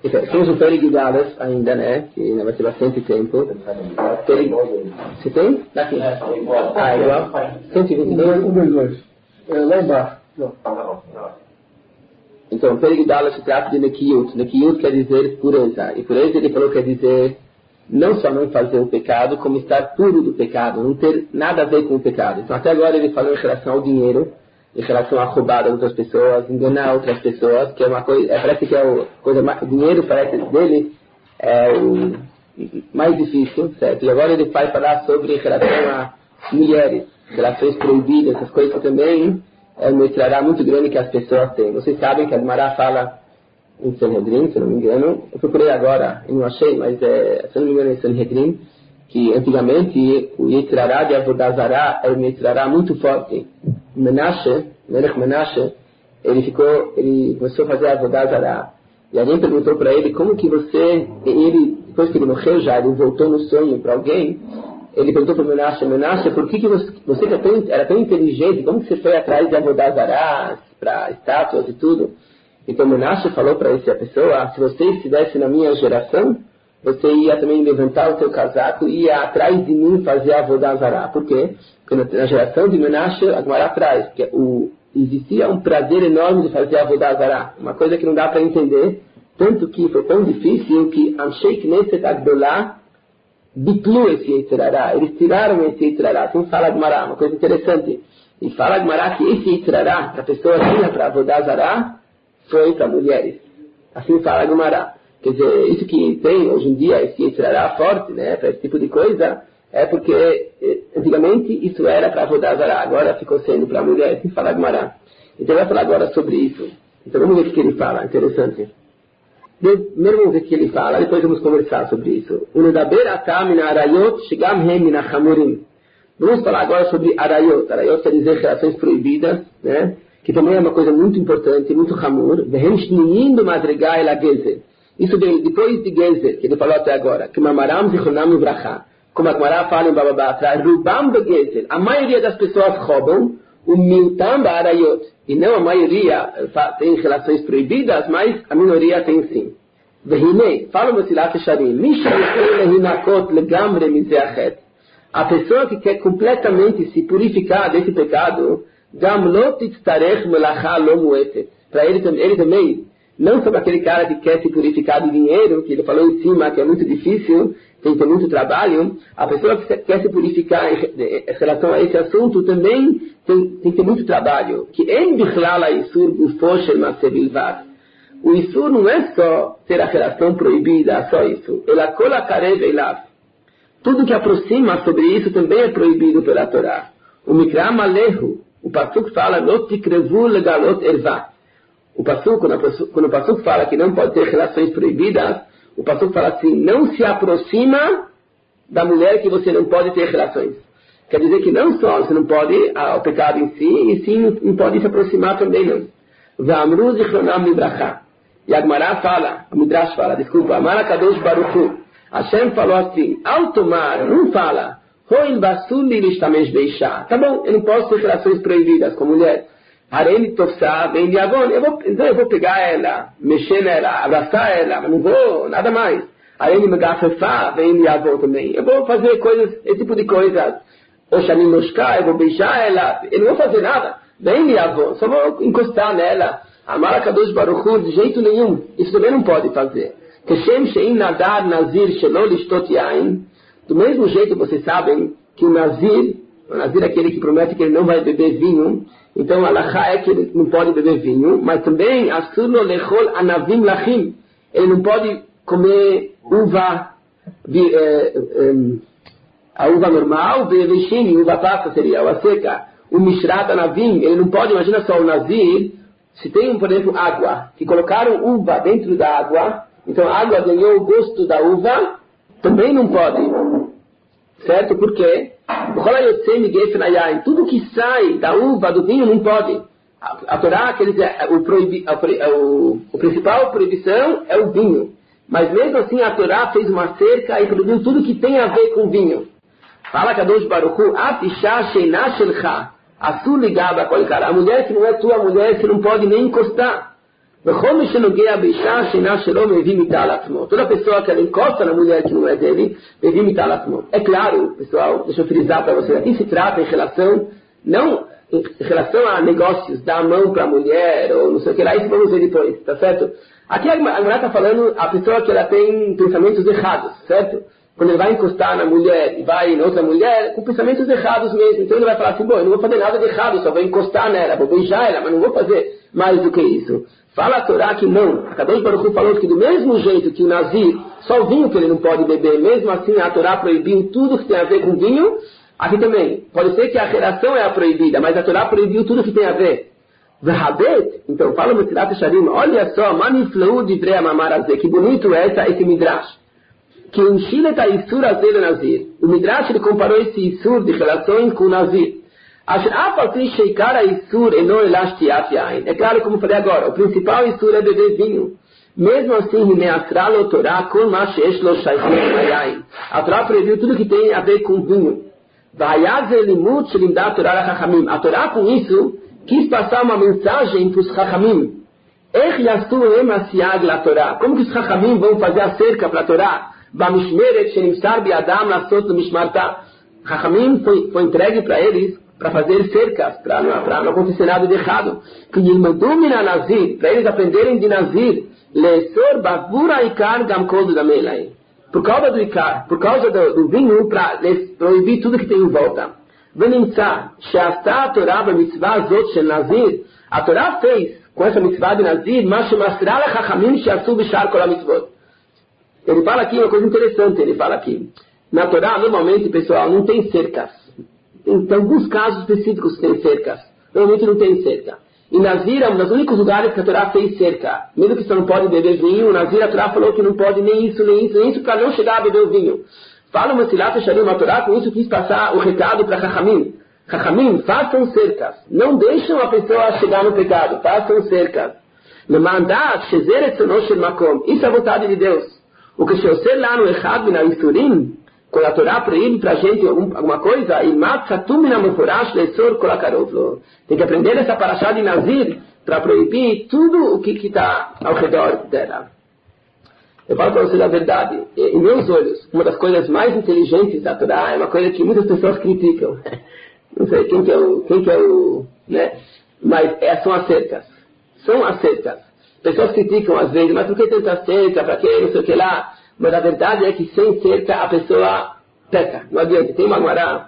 Temos o Perig Dallas ainda, né? Que vai ter bastante tempo. Você tem? Daqui. Ah, igual. 122. 122. Lá embaixo. Então, Perig Dallas se trata de Nekiyut. Nekiyut quer dizer pureza. E pureza ele falou quer dizer não só não fazer o pecado, como estar puro do pecado. Não ter nada a ver com o pecado. Então, até agora ele falou em relação ao dinheiro, em relação a roubar outras pessoas, enganar outras pessoas, que é uma coisa, parece que é a coisa mais, o dinheiro parece dele é o mais difícil, certo? E agora ele vai falar sobre em relação a mulheres, relações proibidas, essas coisas que também é uma estrada muito grande que as pessoas têm. Vocês sabem que a Gemara fala em Sanhedrin, se não me engano, eu procurei agora, eu não achei, mas se não me engano é em Sanhedrin, que antigamente o Yetzirará de Avodah Zará era um Yetzirará muito forte. Menashe, Melech Menashe, ele começou a fazer Avodah Zará. E alguém perguntou para ele como que ele, depois que ele morreu já, ele voltou no sonho para alguém, ele perguntou para Menashe, por que você que era tão inteligente, como que você foi atrás de Avodah Zará, para estátuas e tudo? Então Menashe falou para essa pessoa, se você estivesse na minha geração, você ia também levantar o seu casaco e ia atrás de mim fazer a Avodah Zará. Por quê? Porque na geração de Menashe, a Gemara atrás, porque existia um prazer enorme de fazer a Avodah Zará. Uma coisa que não dá para entender, tanto que foi tão difícil que Anshei Knesset Agdolá bitlu esse Yetzirará. Eles tiraram esse Yetzirará. Assim fala a Gemara, uma coisa interessante. E fala a Gemara que esse Yetzirará, que a pessoa tinha para Avodah Zará, foi para mulheres. Assim fala a Gemara. Quer dizer, isso que tem hoje em dia, esse Yetzirará forte, né, para esse tipo de coisa, é porque antigamente isso era para Avodah Zará, agora ficou sendo para mulher, sem falar Gemara. Então vai falar agora sobre isso. Então vamos ver o que ele fala, interessante. Primeiro vamos ver o que ele fala, depois vamos conversar sobre isso. Unedaber atam min arayot shigam hem min achamurim. Vamos falar agora sobre arayot. Arayot quer dizer relações proibidas, né, que também é uma coisa muito importante, muito hamur. Vehem shniim do madriga el gezer. Isso vem depois de Gezer, que ele falou até agora, que Mamaram Zichronam Ivrachá, como a Gemara fala em Bababá atrás, Rubam Gezer, a maioria das pessoas roubam, o Miltam Arayot, e não a maioria tem relações proibidas, mas a minoria tem sim. Vehine, fala o Mesilat Sharim, Lehinakot Legamre Mizeachet, a pessoa que quer completamente se purificar desse pecado, Gam Lot Itztarech Melachá Lo Muetet, para ele também, não sobre aquele cara que quer se purificar de dinheiro, que ele falou em cima, que é muito difícil, tem que ter muito trabalho. A pessoa que quer se purificar em relação a esse assunto também tem que ter muito trabalho. Que em Bichlala Isur Gufoshel Masebilvat. O Isur não é só ter a relação proibida, só isso. Ela cola karev elav. Tudo que aproxima sobre isso também é proibido pela Torá. O Mikra Malehu, o Pasuk fala, Not tikrevu legalot ervat. O Pasuk, quando o Pasuk fala que não pode ter relações proibidas, o Pasuk fala assim, não se aproxima da mulher que você não pode ter relações. Quer dizer que não só você não pode o pecado em si, e sim não pode se aproximar também não. V'amru zichronam libracha. E a Gemara fala, a Midrash fala, desculpa, Amar Kadosh Baruch Hu. Hashem falou assim, ao tomar, não fala, Hoin basuli lishtamesh beisha. Tá bom, eu não posso ter relações proibidas com mulher. Harei tofsá, vem de avon. Então eu vou pegar ela, mexer nela, abraçar ela, mas não vou nada mais. Harei megafefá, vem de avon também. Eu vou fazer coisas, esse tipo de coisas. Oxanim noshká, eu vou beijar ela. Eu não vou fazer nada. Vem de avon, só vou encostar nela. Amar Kadosh Baruch Hu, de jeito nenhum. Isso também não pode fazer. Keshem sheim nadar nazir shelo lishtot yain. Do mesmo jeito vocês sabem que o nazir é aquele que promete que ele não vai beber vinho. Então, a alahá é que ele não pode beber vinho, mas também, asur lo lechol anavim lachim. Ele não pode comer uva, a uva normal, uva passa seria, uva seca. O mishrat anavim, ele não pode, imagina só o nazir, se tem, por exemplo, água, se colocaram uva dentro da água, então a água ganhou o gosto da uva, também não pode. Certo? Por quê? Tudo que sai da uva, do vinho, não pode. A Torá, o principal proibição é o vinho. Mas mesmo assim a Torá fez uma cerca e proibiu tudo que tem a ver com vinho. Fala Kadosh Baruch Hu, Atisha sheina shelcha, asu ligada com o cara. A mulher que não é tua mulher, você não pode nem encostar. Toda pessoa que ela encosta na mulher que não é dele, é claro, pessoal, deixa eu frisar para vocês, aqui se trata em relação, não em relação a negócios, dar a mão para a mulher, ou não sei o que lá, isso vamos ver depois, tá certo? Aqui a mulher está falando a pessoa que ela tem pensamentos errados, certo? Quando ele vai encostar na mulher e vai em outra mulher, com pensamentos errados mesmo. Então ele vai falar assim, bom, eu não vou fazer nada de errado, só vou encostar nela, vou beijar ela, mas não vou fazer mais do que isso. Fala a Torá que não. A Kadosh Baruch Hu falou que do mesmo jeito que o Nazir, só o vinho que ele não pode beber, mesmo assim a Torá proibiu tudo que tem a ver com vinho, aqui também. Pode ser que a relação é a proibida, mas a Torá proibiu tudo que tem a ver. Vahabet, então fala o Mesilat Yesharim, olha só, Manifleu de Brea Mamarazé, que bonito é esse Midrash. Que o Shilet Isur Azel Nazir. O Midrash ele comparou esse Isur de relações com o Nazir. É claro, como eu falei agora, o principal Isur é beber vinho. Mesmo assim, a Torá proibiu tudo que tem a ver com vinho. A Torá com isso quis passar uma mensagem para os Chachamim. Como que os Chachamim vão fazer a cerca para a Torá? Chachamim foi entregue para eles para fazer cercas, para não acontecer nada de errado. Para eles aprenderem de Nazir, por causa do Ikar, por causa do vinho, para proibir tudo que tem em volta. A Torá fez com essa mitzvah de Nazir, ele fala aqui uma coisa interessante, ele fala aqui. Na Torá, normalmente, pessoal, não tem cercas. Tem alguns casos específicos que tem cercas. Normalmente não tem cerca. E Nazir é um dos únicos lugares que a Torá fez cerca. Mesmo que você não pode beber vinho, o Nazir, a Torá falou que não pode nem isso, para não chegar a beber o vinho. Fala o Mesilat Yesharim, a Torá com isso quis passar o recado para Chachamim. Chachamim, façam cercas. Não deixam a pessoa chegar no pecado. Façam cercas. Isso é a vontade de Deus. O que se você lá no Echad na Isurim, quando a Torá proíbe para a gente alguma coisa, tem que aprender essa parashá de Nazir para proibir tudo o que está ao redor dela. Eu falo para vocês a verdade, em meus olhos, uma das coisas mais inteligentes da Torá é uma coisa que muitas pessoas criticam. Não sei quem que é o, né? Mas são as cercas. São as cercas. Pessoas criticam às vezes, mas por que tanta cerca, para que, não sei o que lá. Mas a verdade é que sem cerca a pessoa peca. Não adianta. Tem uma Gemara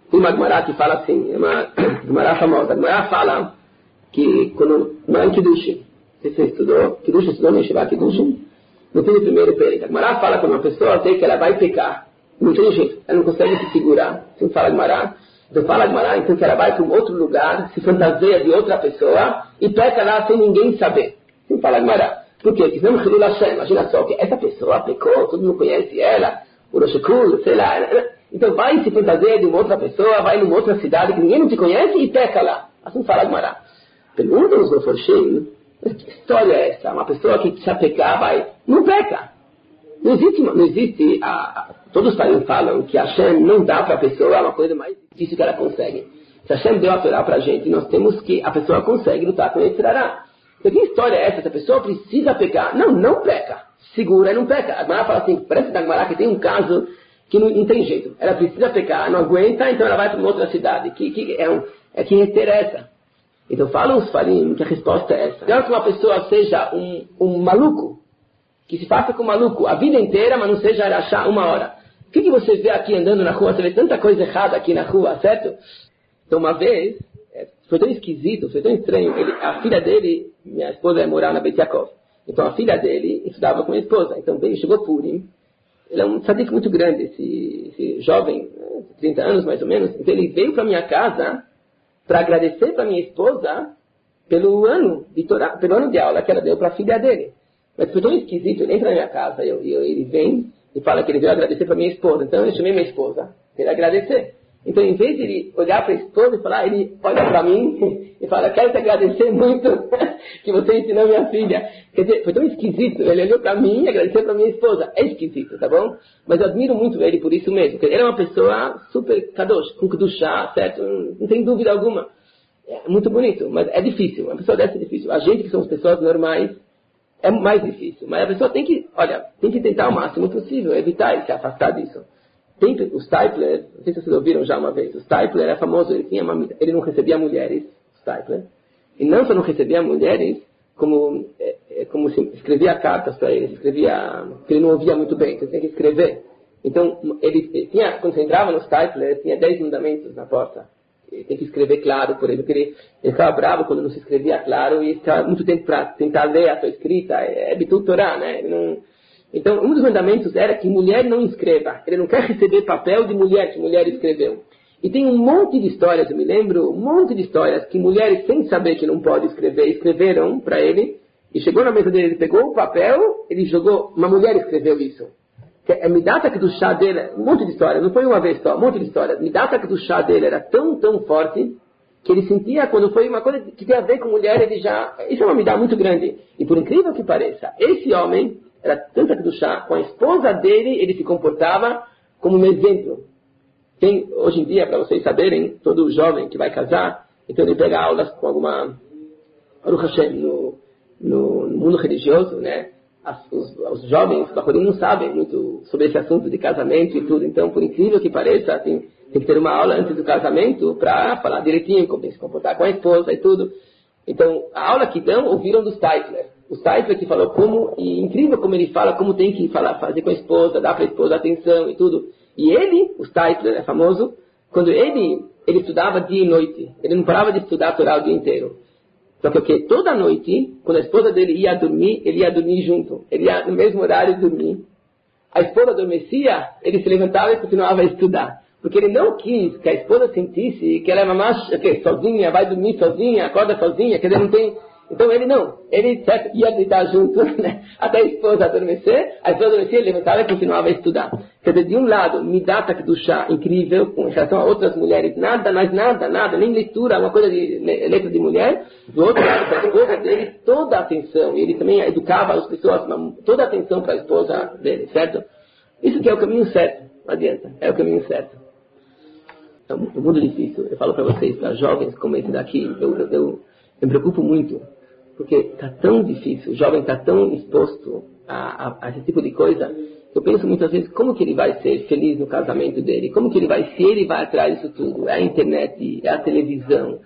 que fala assim, é uma Gemara famosa. A Gemara fala que quando não é Kiddushin, você estudou, Kiddushin estudou no Yeshiva Kiddushin, no fim do primeiro período. A Gemara fala que uma pessoa tem que ela vai pecar. Não tem jeito, ela não consegue se segurar. Assim fala a Gemara. Então fala a Gemara, então que ela vai para um outro lugar, se fantasia de outra pessoa e peca lá sem ninguém saber. Assim fala a Gemara. Por quê? Porque senão Hilul Hashem, imagina só que essa pessoa pecou, todo mundo conhece ela, o Rosh Hashanah, sei lá. Então vai se fantasia de uma outra pessoa, vai numa outra cidade que ninguém não te conhece e peca lá. Assim fala a Gemara. Pergunta os Meforshim, que história é essa? Uma pessoa que precisa pecar, vai, não peca. Não existe todos falam que Hashem não dá para a pessoa uma coisa mais difícil que ela consegue. Se Hashem deu a Torá para a gente, nós temos que a pessoa consegue lutar com esse Torá. Então, que história é essa? Se a pessoa precisa pecar, não peca. Segura e não peca. A Gemara fala assim, parece da Gemara que tem um caso que não tem jeito. Ela precisa pecar, não aguenta, então ela vai para uma outra cidade. Que reter essa. Então falam os farim que a resposta é essa. Quero que uma pessoa seja um maluco, que se faça com maluco a vida inteira, mas não seja achar uma hora. O que você vê aqui andando na rua? Você vê tanta coisa errada aqui na rua, certo? Então uma vez, foi tão esquisito, foi tão estranho. A filha dele, minha esposa ia morar na Beit Yaakov. Então a filha dele estudava com a esposa. Então chegou Purim. Ele é um tzadik muito grande, esse jovem, 30 anos mais ou menos. Então ele veio para minha casa para agradecer para minha esposa pelo ano de aula que ela deu para a filha dele. Mas foi tão esquisito, ele entra na minha casa, ele vem e fala que ele veio agradecer para minha esposa. Então eu chamei minha esposa para ele agradecer. Então em vez de ele olhar para a esposa e falar, ele olha para mim e fala, quero te agradecer muito que você ensinou minha filha. Quer dizer, foi tão esquisito, ele olhou para mim e agradeceu para minha esposa. É esquisito, tá bom? Mas eu admiro muito ele por isso mesmo, porque ele é uma pessoa super kadosh, com kedushá, certo? Não tem dúvida alguma. É muito bonito, mas é difícil. Uma pessoa dessa é difícil. A gente que somos pessoas normais é mais difícil. Mas a pessoa tem que tentar o máximo possível, evitar e se afastar disso. O Steipler, não sei se vocês ouviram já uma vez, o Steipler é famoso, ele não recebia mulheres, o Steipler. E não só não recebia mulheres, como se escrevia cartas para ele, que ele não ouvia muito bem, então tem que escrever. Então, quando você entrava no Steipler, tinha 10 mandamentos na porta. Ele tem que escrever claro por ele, porque ele ficava bravo quando não se escrevia claro e ficava muito tempo para tentar ler a sua escrita. É Bitul Torá, né? Então, um dos mandamentos era que mulher não escreva. Ele não quer receber papel de mulher que mulher escreveu. E tem um monte de histórias, eu me lembro, um monte de histórias que mulheres, sem saber que não pode escrever, escreveram para ele. E chegou na mesa dele, ele pegou o papel, ele jogou, uma mulher escreveu isso. A Midat HaKadoshá dele, um monte de histórias, não foi uma vez só, um monte de histórias. A Midat HaKadoshá dele era tão forte, que ele sentia, quando foi uma coisa que tem a ver com mulher, isso é uma Midat muito grande. E por incrível que pareça, esse homem era tanto HaKadoshá, com a esposa dele, ele se comportava como um exemplo. Tem, hoje em dia, para vocês saberem, todo jovem que vai casar, então ele pega aulas com alguma, Baruch Hashem, no mundo religioso, né? Os jovens, não sabem muito sobre esse assunto de casamento e tudo. Então, por incrível que pareça, tem que ter uma aula antes do casamento para falar direitinho como tem que se comportar com a esposa e tudo. Então, a aula que dão, ouviram do Steipler. O Steipler que falou e incrível como ele fala, como tem que fazer com a esposa, dar para a esposa atenção e tudo. E ele, o Steipler, é famoso, quando ele estudava dia e noite. Ele não parava de estudar a Torá o dia inteiro. Só que toda noite, quando a esposa dele ia dormir, ele ia dormir junto. Ele ia no mesmo horário dormir. A esposa adormecia, ele se levantava e continuava a estudar. Porque ele não quis que a esposa sentisse que ela é sozinha, vai dormir sozinha, acorda sozinha, quer dizer, não tem... Então ele ia deitar junto, né? Até a esposa adormecer, ele levantava e continuava a estudar. Quer dizer, de um lado, Midat HaKadoshá incrível, com relação a outras mulheres, nada, nem leitura, uma coisa de letra de mulher. Do outro lado, para a esposa dele, toda a atenção, e ele também educava as pessoas, toda a atenção para a esposa dele, certo? Isso que é o caminho certo, não adianta, é o caminho certo. É um mundo difícil, eu falo para vocês, para jovens como esse daqui, eu me preocupo muito. Porque está tão difícil, o jovem está tão exposto a esse tipo de coisa, eu penso muitas vezes como que ele vai ser feliz no casamento dele, se ele vai atrás disso tudo, é a internet, é a televisão.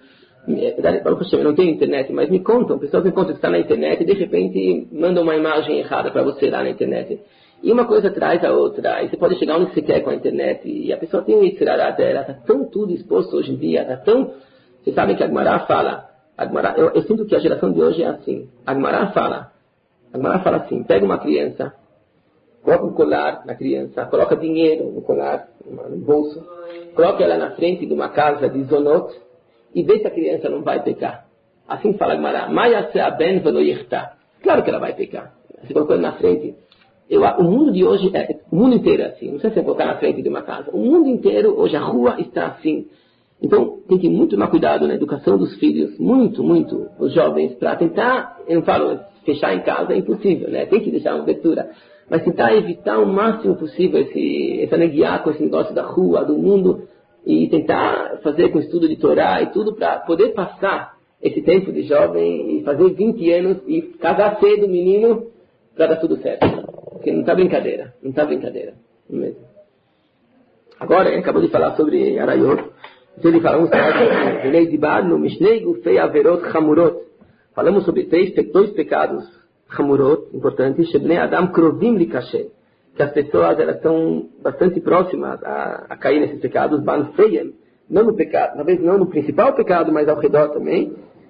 Eu não tenho internet, mas me contam, pessoas me contam que está na internet e de repente mandam uma imagem errada para você lá na internet. E uma coisa traz a outra, e você pode chegar onde você quer com a internet, e a pessoa tem um Yitzhara dela, está tão tudo exposto hoje em dia, vocês sabem que a Gemara fala, eu sinto que a geração de hoje é assim. A Gemara fala assim, pega uma criança, coloca um colar na criança, coloca dinheiro no colar, no bolso, coloca ela na frente de uma casa de zonot e vê se a criança não vai pecar. Assim fala a Gemara, claro que ela vai pecar. Você colocou ela na frente. O mundo de hoje, o mundo inteiro é assim, não sei se você colocar na frente de uma casa. O mundo inteiro, hoje a rua está assim. Então, tem que muito tomar cuidado na educação dos filhos, muito, os jovens, para tentar, eu não falo, fechar em casa é impossível, né? Tem que deixar uma abertura, mas tentar evitar o máximo possível essa neguiar com esse negócio da rua, do mundo, e tentar fazer com estudo de Torá e tudo para poder passar esse tempo de jovem e fazer 20 anos e casar cedo, menino, para dar tudo certo. Porque não está brincadeira, não mesmo. Agora, ele acabou de falar sobre Arayot. Então ele fala, falamos sobre dois pecados chamurot, importantes, que as pessoas elas estão bastante próximas a cair nesses pecados, não no pecado, talvez não no principal pecado, mas ao redor também,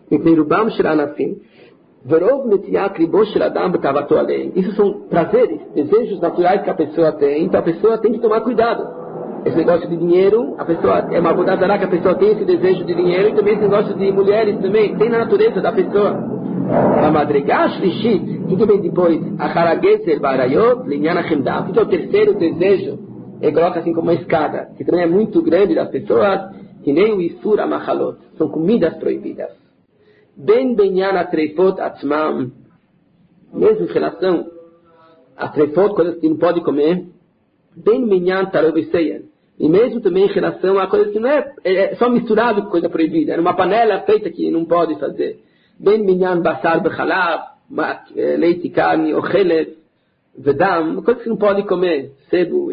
isso são prazeres, desejos naturais que a pessoa tem, então a pessoa tem que tomar cuidado. Esse negócio de dinheiro, a pessoa é uma bodazará que a pessoa tem esse desejo de dinheiro, e também esse negócio de mulheres também, tem na natureza da pessoa. A madrigá shlishit, o que vem depois? A harageser barayot, linyan achimdá. O que é o terceiro desejo? Ele coloca assim como uma escada, que também é muito grande das pessoas, que nem o isur amachalot, são comidas proibidas. Ben benyan atreifot atzmam, mesmo em relação a treifot, coisas que não pode comer, ben benyan taroviseyan, E mesmo também em relação a coisas que não é só misturado com coisa proibida. É numa panela feita que não pode fazer. Ben minyan basar bechalav, leite, carne, ochelev, vedam, coisas que não pode comer. Sebo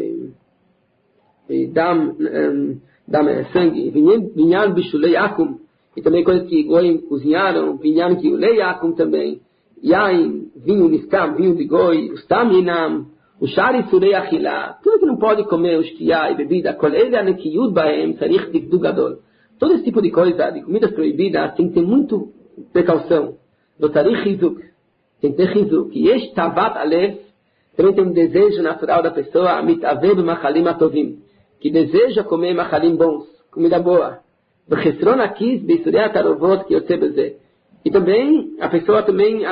e dam, sangue. Minyan bishulei akum. E também coisas que Goim cozinharam. Minyan kiulei akum também. Yain, vinho niskam, vinho de Goi, ustam yinam. O shari surei achilá, tudo que não pode comer, o shtiá e bebida, kol ele anekiyud baem, sarich dikdu gadol. Todo esse tipo de coisa, de comidas proibidas, tem que ter muito precaução. Do tarich hizuk, tem que ter hizuk. E este tavat alev, também tem um desejo natural da pessoa, mitaveb machalim atovim, que deseja comer machalim bons, comida boa. V'chesron akis beisurei atarovot que yotze bezeh. E também, a pessoa também,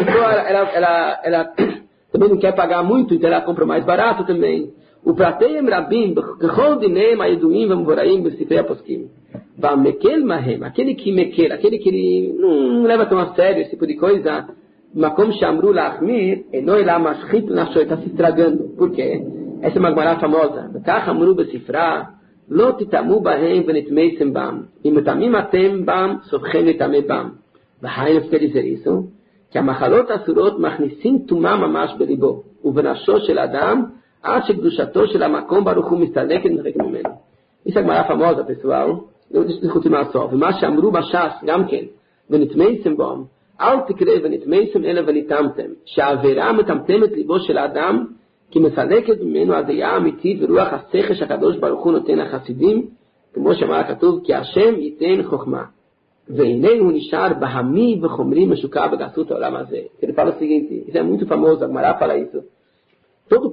ela também não quer pagar muito, então ela compra mais barato também. O prateim rabim, kechol dinem ayeduim v'mvoraim b'sifrei aposkim. V'amekel mahem, aquele que mekel, aquele que ele não leva tão a sério esse tipo de coisa, makom shamru lachmir, enoi la mashchit nashoi, está se estragando. Por quê? Essa é uma gemara famosa. Kach amru b'sifra, lo titamu bahem v'nitmeisem bam. Imutamim atem bam, sovchem nitamei bam. V'hainu quer dizer isso? Que a machalot asurot machnisim tumah mamash belibo, uvenasho shel adam, ad shekdushato shel hamakom baruch hu mistaleket mechrek mimeno. Isso é uma gemara famosa, pessoal. Eu deixo de continuar só. V'ma shamru bashas, gamken, v'nitmeisem bom, al tikre v'nitmeisem ele v'nitamtem, she'avera metamtemet libo shel adam, ki mestaleket mimeno adeya amitit v'ruach hasechesh hakadosh baruch hu noten hachasidim, כמו שאמר הכתוב, כי השם ייתן חוכמה. והנה הוא נשאר בהמי וחומרי משוקע בגסות העולם הזה. Ele fala o seguinte, isso é muito famoso, a Gemara fala isso. Todo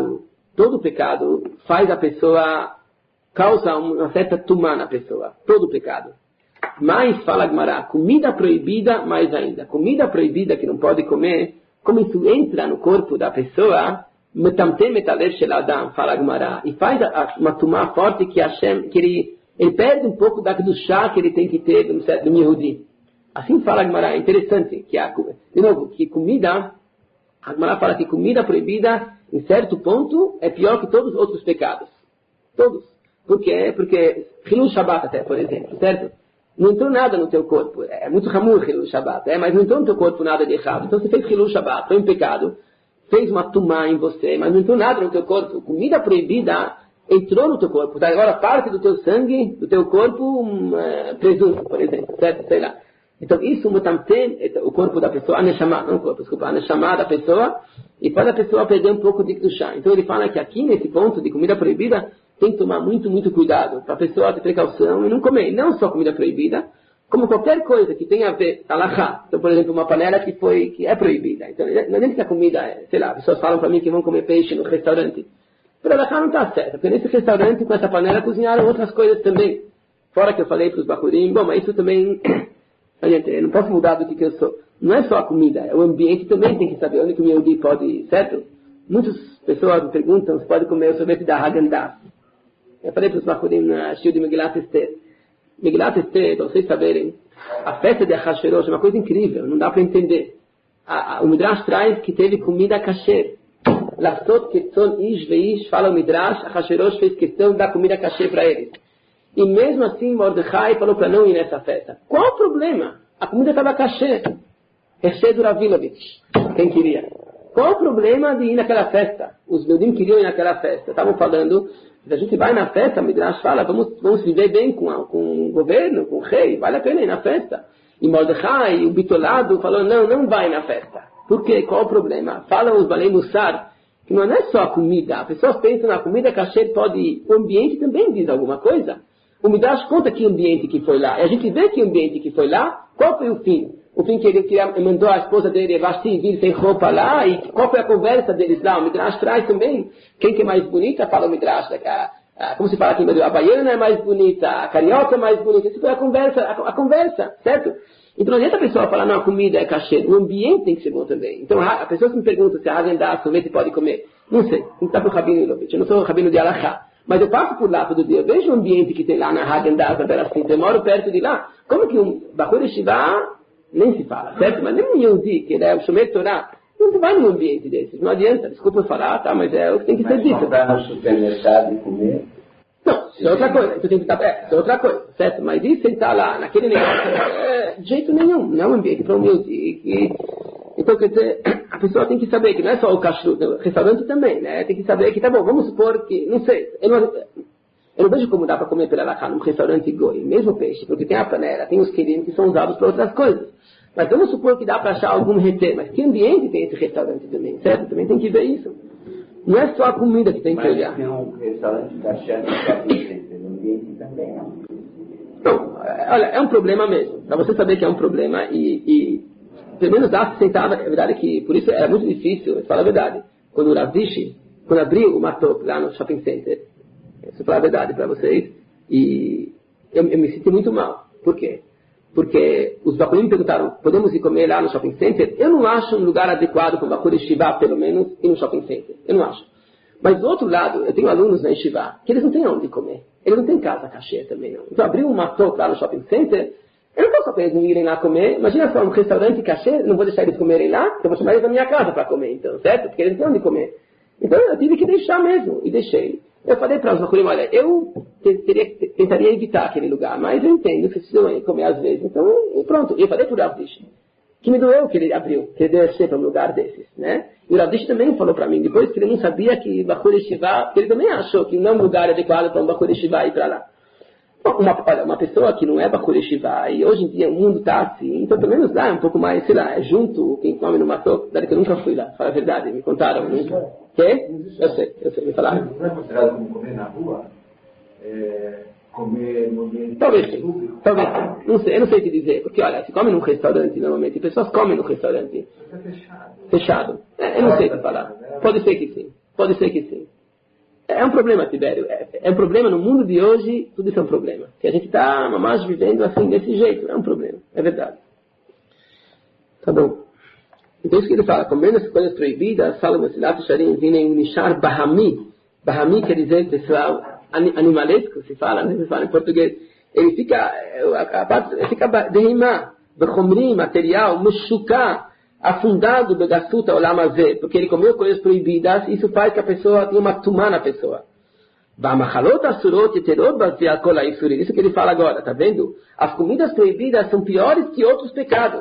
pecado faz a pessoa, causa uma certa tumá na pessoa. Todo pecado. Mas, fala a Gemara, comida proibida, mais ainda. Comida proibida que não pode comer, como isso entra no corpo da pessoa, metamtem metalev shel adam, fala a Gemara, e faz uma tumá forte que Hashem, que ele perde um pouco do chá que ele tem que ter do Yehudi. Assim fala a Gemara, é interessante, de novo, que comida, a Gemara fala que comida proibida, em certo ponto, é pior que todos os outros pecados. Todos. Por quê? Porque Hilul Shabbat até, por exemplo, certo? Não entrou nada no teu corpo. É muito ramur Hilul Shabbat, mas não entrou no teu corpo nada de errado. Então você fez Hilul Shabbat, foi um pecado, fez uma tumá em você, mas não entrou nada no teu corpo. Comida proibida entrou no teu corpo. Tá? Agora parte do teu sangue, do teu corpo, presunto, por exemplo, certo? Sei lá. Então isso mutamtem, o corpo da pessoa, a neshama, não o corpo, desculpa, a neshama da pessoa, e faz a pessoa perder um pouco de chá. Então ele fala que aqui nesse ponto de comida proibida, tem que tomar muito, muito cuidado, para a pessoa ter precaução e não comer, não só comida proibida, como qualquer coisa que tenha a ver, alahá. Então, por exemplo, uma panela que é proibida. Então, não é nem que a comida, sei lá, pessoas falam para mim que vão comer peixe no restaurante. Pero alahá não está certo, porque nesse restaurante, com essa panela, cozinharam outras coisas também. Fora que eu falei para os bacurim, bom, mas isso também, gente, eu não posso mudar do que eu sou. Não é só a comida, o ambiente também tem que saber onde que o Yehudi pode, certo? Muitas pessoas me perguntam se pode comer o sorvete da Häagen-Dazs. Eu falei para os bacurim na Shio de Megillat Esther. Megillat Esther, para vocês saberem, a festa de Achashverosh é uma coisa incrível, não dá para entender. O Midrash traz que teve comida kasher. Lastot ketzon ish veish, fala o Midrash, Achashverosh fez questão de dar comida kasher para eles. E mesmo assim, Mordechai falou para não ir nessa festa. Qual o problema? A comida estava kasher. Hershey Duravilovich, quem queria. Qual o problema de ir naquela festa? Os Yudim queriam ir naquela festa. Estavam falando, se a gente vai na festa, o Midrash fala, vamos viver bem com o governo, com o rei, vale a pena ir na festa. E Mordechai, o bitolado, falou, não vai na festa. Por quê? Qual o problema? Falam os Balei Mussar, que não é só a comida. As pessoas pensam na comida kasher pode ir. O ambiente também diz alguma coisa. O Midrash conta que ambiente que foi lá. E a gente vê que ambiente que foi lá, qual foi o fim? O fim que ele mandou a esposa dele, Vasti, vir sem roupa lá, e qual foi a conversa deles lá? O Midrash traz também, quem que é mais bonita, fala o Midrash, como se fala aqui, a baiana é mais bonita, a carioca é mais bonita, isso foi a conversa, certo? Então não adianta a pessoa falar, não, a comida é kasher, o ambiente tem que ser bom também. Então a pessoa me pergunta se a Häagen-Dazs, sorvete pode comer, não sei, não está para o Rabino Ilovich, eu não sou o Rabino de Alachá. Mas eu passo por lá todo dia, eu vejo o ambiente que tem lá na Häagen-Dazs, na Beracim, eu moro perto de lá. Como que um Bachur Yeshiva nem se fala, certo? Mas nem um Yehudi, que ele é o Shomer Torah, não vai num ambiente desses. Não adianta, desculpa eu falar, tá? Mas é o que tem que ser dito. Mas comprar no supermercado e comer? Não, isso é outra coisa. Isso tem que estar, isso é outra coisa, certo? Mas e sentar lá, naquele negócio, de jeito nenhum. Não é um ambiente para humilde. Então, quer dizer, a pessoa tem que saber que não é só o kashrut, o restaurante também, né? Tem que saber que, tá bom, vamos supor que, não sei, eu não vejo como dá para comer pela laká num restaurante goi, mesmo peixe, porque tem a panela, tem os quilim que são usados para outras coisas. Mas vamos supor que dá para achar algum reter, mas que ambiente tem esse restaurante também, certo? Também tem que ver isso. Não é só a comida que tem que olhar. Mas tem um restaurante kasher no shopping center, no ambiente também não. Então, olha, é um problema mesmo. Para você saber que é um problema e pelo menos dá se sentar, é verdade que por isso é muito difícil, falar a verdade. Quando o Rav Dishi, quando abriu o Matok lá no shopping center, isso falar a verdade para vocês, e eu me senti muito mal. Por quê? Porque os bacurim me perguntaram, podemos ir comer lá no shopping center? Eu não acho um lugar adequado para o bacuri Shiva, pelo menos, ir no shopping center. Eu não acho. Mas do outro lado, eu tenho alunos na Shiva, que eles não têm onde comer. Eles não têm casa cachê também, não. Então abriu um Matok lá no shopping center, eu não posso para eles não irem lá comer. Imagina só, um restaurante cachê, não vou deixar eles comerem lá, eu vou chamar eles da minha casa para comer, então, certo? Porque eles não têm onde comer. Então eu tive que deixar mesmo, e deixei. Eu falei para os bacurim, olha, eu tentaria evitar aquele lugar, mas eu entendo que precisam comer às vezes. Então, e pronto. E eu falei para o Rav Dishi, que me doeu que ele abriu, que ele desceu para um lugar desses, né? E o Rav Dishi também falou para mim, depois que ele não sabia que Bachur Shiva, que ele também achou que não é um lugar adequado para um Bachur Shiva ir para lá. Uma pessoa que não é Bachur Shiva, e hoje em dia o mundo está assim, então pelo menos lá é um pouco mais, sei lá, é junto, quem come no Matok, que eu nunca fui lá, fala a verdade, me contaram, nunca. Quê? Eu sei, me falaram. Não é considerado como comer na rua? Comer no ambiente público? Talvez, eu não sei o que dizer, porque olha, se come num restaurante normalmente, pessoas comem num restaurante. Está fechado. Fechado. Eu não sei o que falar. Pode ser que sim. É um problema, Tibério. É um problema no mundo de hoje, tudo isso é um problema. Que a gente está mais vivendo assim, desse jeito. É um problema. É verdade. Tá bom. Então isso que ele fala, comendo as coisas proibidas, fala no Silat Sharim, vinem nishar bahami. Bahami quer dizer, pessoal, animalesco, se fala, né? Se fala em português. Ele fica derrimar, bechomrim, material, mushuká, afundado do gassuta olamazé, porque ele comeu coisas proibidas, isso faz que a pessoa tenha uma tumá na pessoa. Isso que ele fala agora, tá vendo? As comidas proibidas são piores que outros pecados.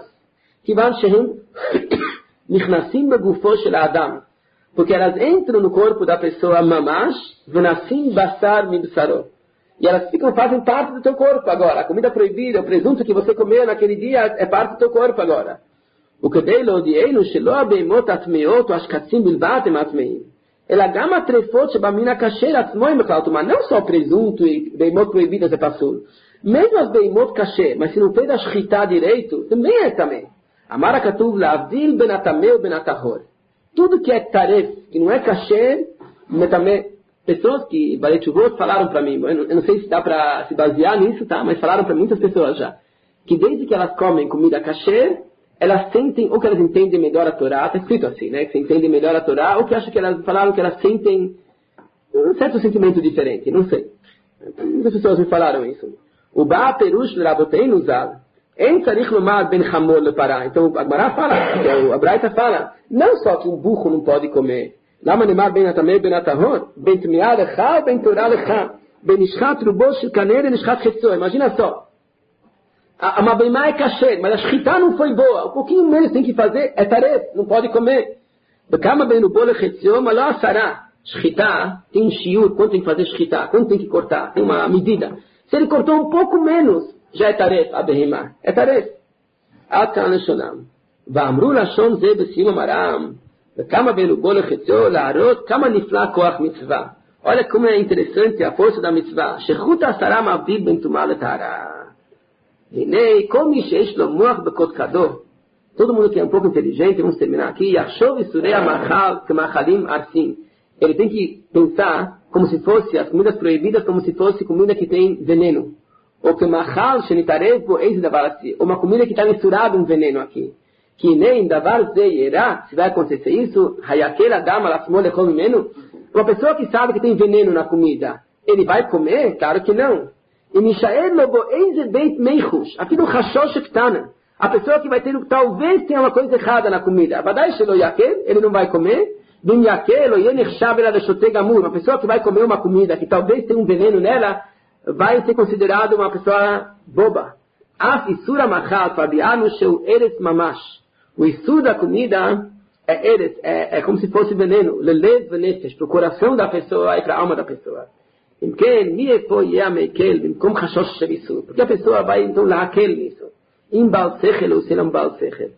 Porque elas entram no corpo da pessoa mamash, v'nasim basar mibsaro. E elas fazem parte do teu corpo agora. A comida proibida, o presunto que você comeu naquele dia é parte do teu corpo agora. O que dei lo dienu shelo abeimot atmeot ashkatzim bilvat atmeim. Ela gama trefot shebamina kasher atzmoim bechaltuma. Não só presunto e beimot proibidas é pasul. Mesmo as beimot kasher, mas se não fez a shchita direito, também é também. Amara katuv lavdil ben atameu ben atahor. Tudo que é taref, que não é kasher, metamé. Pessoas que Balei Tshuvot falaram para mim, eu não sei se dá para se basear nisso, tá? Mas falaram para muitas pessoas já, que desde que elas comem comida kasher, elas sentem, ou que elas entendem melhor a Torá, está escrito assim, né? Que se entendem melhor a Torá, ou que acham que elas falaram que elas sentem um certo sentimento diferente, não sei. Muitas pessoas me falaram isso. O Ba Perush Raboteinu Zal, em Tzarich Lomar Ben Hamor Lepará. Então a Gemara fala, a Braita fala, não só que um burro não pode comer, Lama Nemar Ben Atamei Ben Atahor, Ben Tmiá Lecha, Ben Torá Lecha, Ben Ishchat Rubosh Kaner e Ishchat Chetzor. Imagina só. A mabeimá é kasher, mas a shchita não foi boa. Um pouquinho menos tem que fazer, é taref, não pode comer. Bekama bem no bolo chetzion, mas lá sará. Shchita, tem um shiur, quanto tem que fazer shchita, quanto tem que cortar, tem uma medida. Se ele cortou um pouco menos, já é taref, a behemá. É taref. Akan leshonam. Va'amru lashon ze besim amaram. Bekama bem no bolo chetzion, la'arot, kama nifla koach mitzvah. Olha como é interessante a força da mitzvah. Shechut asara mavdil ben tumah letara. Todo mundo que é um pouco inteligente, vamos terminar aqui. Ele tem que pensar como se fosse as comidas proibidas, como se fosse comida que tem veneno. Ou uma comida que está misturada um veneno aqui. Que nem se vai acontecer isso, uma pessoa que sabe que tem veneno na comida, ele vai comer? Claro que não. E Mishael lobo eize beit meichush. Aqui no Hashosh Ktana. A pessoa que vai ter, talvez tenha uma coisa errada na comida. Badai shelo yakel, ele não vai comer. Uma pessoa que vai comer uma comida que talvez tenha um veneno nela, vai ser considerado uma pessoa boba. O isur da comida é como se fosse veneno, para o coração da pessoa e para a alma da pessoa. Porque a pessoa vai então lá aquele nisso. Im bal sechel ou se não bal sechel.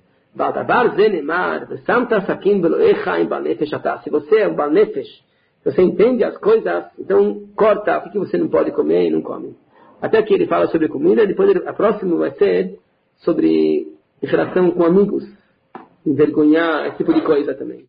Se você é um bal nefesh, você entende as coisas, então corta o que você não pode comer e não come. Até que ele fala sobre comida, depois a próxima vai ser sobre relação com amigos, envergonhar, esse tipo de coisa também.